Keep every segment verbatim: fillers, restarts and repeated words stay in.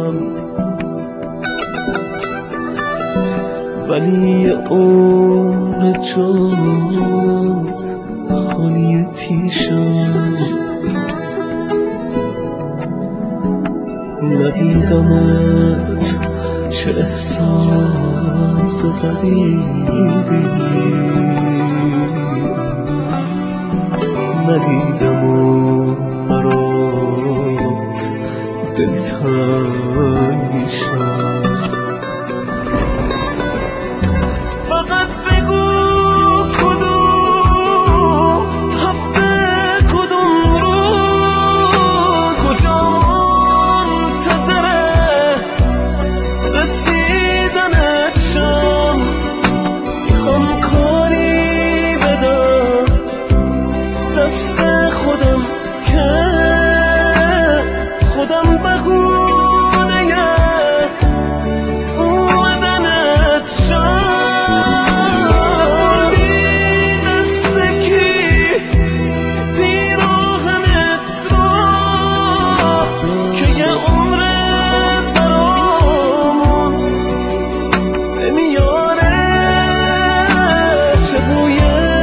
دلم، ولی عمر جات خالی پیشم. ندیدمت چه احساس غریبی، ندیدم و برات دلتنگ شم. فقط بگو کدوم هفته، کدوم روز، کجا منتظره رسیدنت شم. میخوام کاری بدم دست خودم که خودم بهونه اومدنت شم. بی دست کی پیراهنت را که یه عمر برامون نمیاره. چه بوی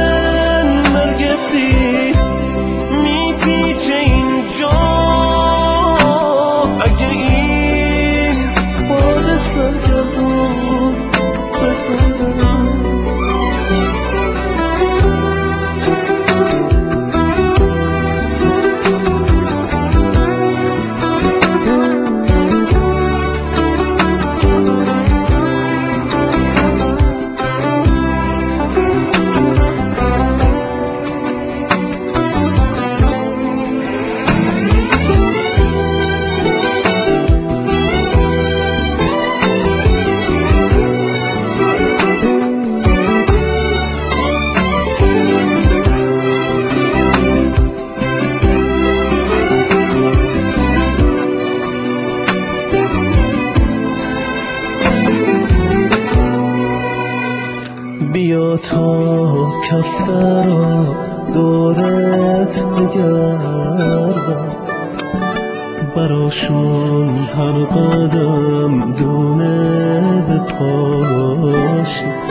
نرگسی میپیچه اینجا، اگه این باد سرگردون بزنه. بیا تا کفترا دورت بگردم، براشون هر قدم دونه بپاشی.